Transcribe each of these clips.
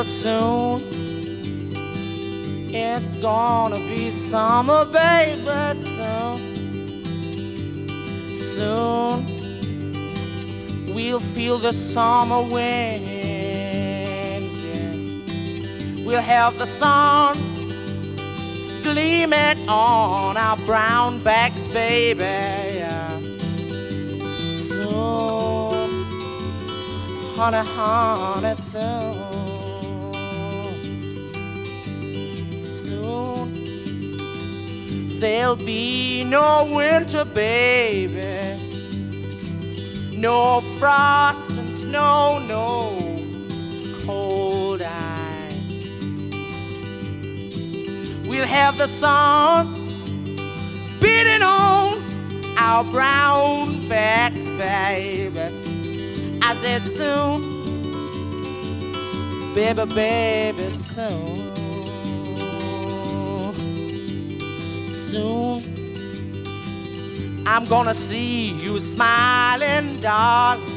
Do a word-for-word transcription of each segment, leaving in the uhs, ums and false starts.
soon it's gonna be summer, baby, soon. Soon we'll feel the summer winds, yeah. We'll have the sun gleaming on our brown backs, baby, yeah. Soon, honey, honey, soon. Soon there'll be no winter, baby, no frost and snow, no cold ice. We'll have the sun beating on our brown backs, baby. I said soon, baby, baby, soon. Soon I'm gonna see you smiling, darling,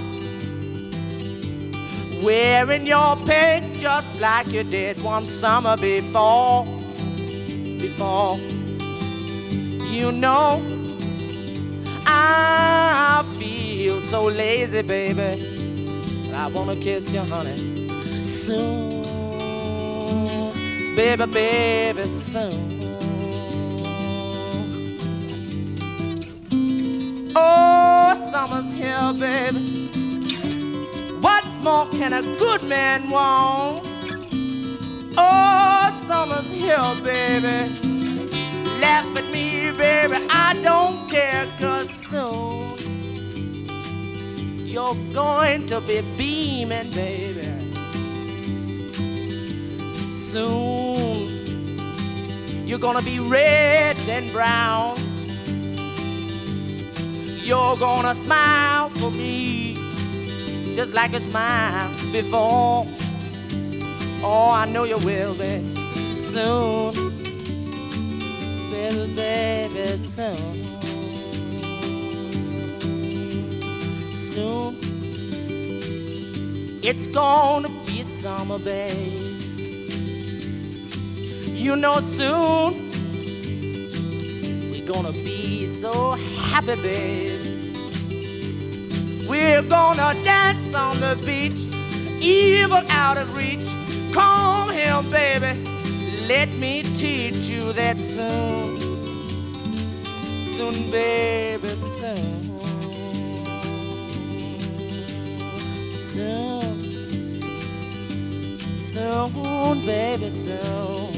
wearing your pink just like you did one summer before. Before, you know, I feel so lazy, baby, but I wanna kiss you, honey, soon, baby, baby, soon. Oh, summer's here, baby. What more can a good man want? Oh, summer's here, baby. Laugh at me, baby, I don't care, 'cause soon you're going to be beaming, baby. Soon you're gonna be red and brown. You're gonna smile for me just like you smiled before. Oh, I know you will, baby, soon, baby, baby, soon. Soon it's gonna be summer, babe. You know, soon we're gonna be so happy, babe. We're gonna dance on the beach, evil out of reach. Come here, baby, let me teach you that soon. Soon, baby, soon. Soon, soon, baby, soon.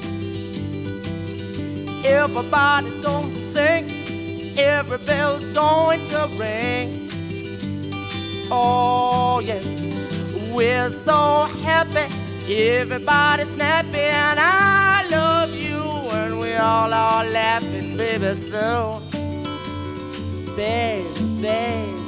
Everybody's going to sing, every bell's going to ring. Oh, yeah, we're so happy, everybody's snappy, and I love you, and we all are laughing, baby, soon. Baby, baby.